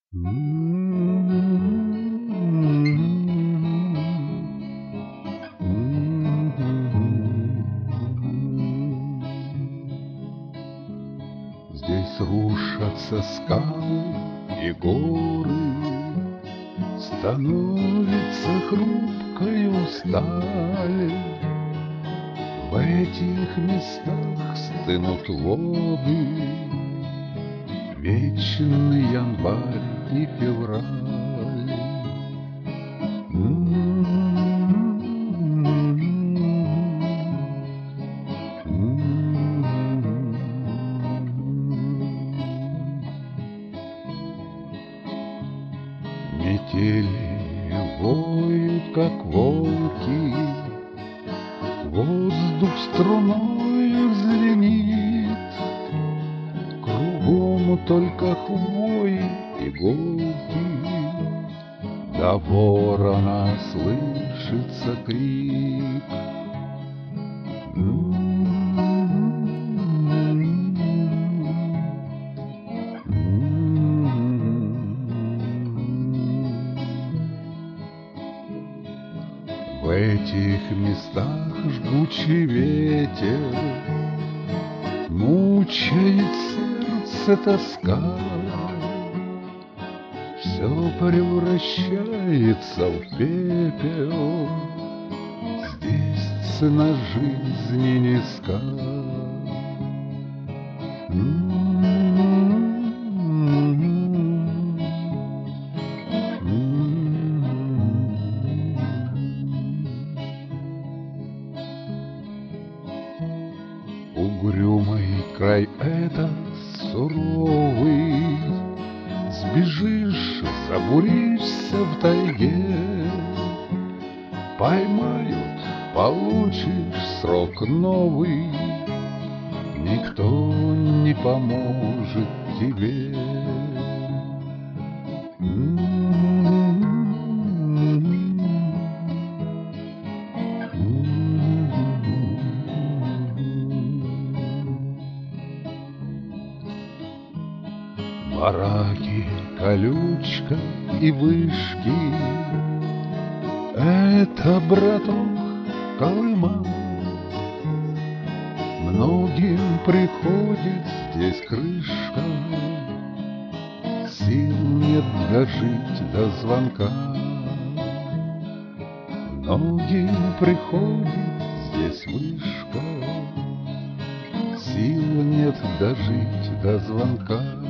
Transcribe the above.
Здесь рушатся скалы и горы, становится хрупкою сталь. В этих местах стынут воды, вечный январь и февраль. Метели воют, как волки, воздух струною звенит, кругом только хвои, иголки, до ворона слышится крик. В этих местах жгучий ветер мучает сердце тоска. Все превращается в пепел, здесь цена жизни низка. Угрюмый край этот суровый, сбежишь, забуришься в тайге, поймают, получишь срок новый, никто не поможет тебе. Бараки, колючка и вышки — это, браток, Колыма. Многим приходит здесь крышка, сил нет дожить до звонка. Многим приходит здесь вышка, сил нет дожить до звонка.